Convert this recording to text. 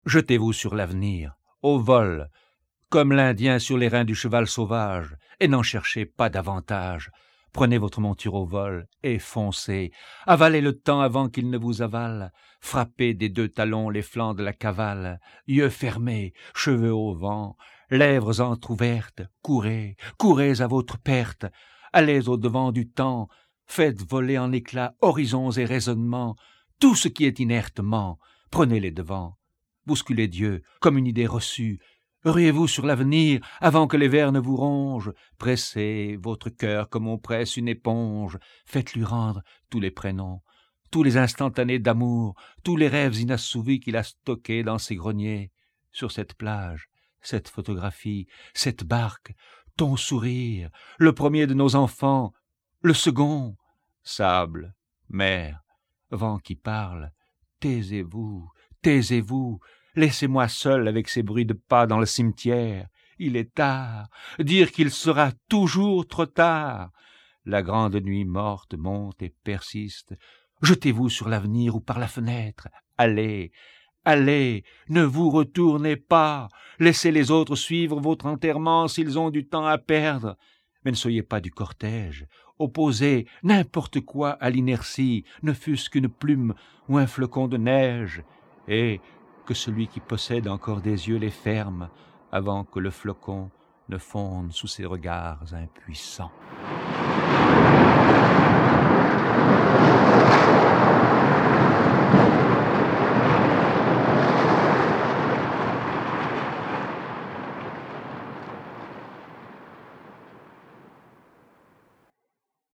Jetez-vous sur l'avenir, au vol, comme l'Indien sur les reins du cheval sauvage, et n'en cherchez pas davantage. Prenez votre monture au vol et foncez, avalez le temps avant qu'il ne vous avale, frappez des 2 talons les flancs de la cavale, yeux fermés, cheveux au vent, lèvres entr'ouvertes, courez, courez à votre perte, allez au-devant du temps, faites voler en éclats horizons et raisonnements, tout ce qui est inertement, prenez les devants, bousculez Dieu comme une idée reçue, ruez-vous sur l'avenir avant que les vers ne vous rongent, pressez votre cœur comme on presse une éponge, faites-lui rendre tous les prénoms, tous les instantanés d'amour, tous les rêves inassouvis qu'il a stockés dans ses greniers. Sur cette plage, cette photographie, cette barque, ton sourire, le premier de nos enfants, le second, sable, mer, vent qui parle, taisez-vous, taisez-vous, laissez-moi seul avec ces bruits de pas dans le cimetière. Il est tard, dire qu'il sera toujours trop tard. La grande nuit morte monte et persiste. Jetez-vous sur l'avenir ou par la fenêtre. Allez, allez, ne vous retournez pas. Laissez les autres suivre votre enterrement s'ils ont du temps à perdre. Mais ne soyez pas du cortège. Opposez n'importe quoi à l'inertie, ne fût-ce qu'une plume ou un flocon de neige. Et que celui qui possède encore des yeux les ferme avant que le flocon ne fonde sous ses regards impuissants.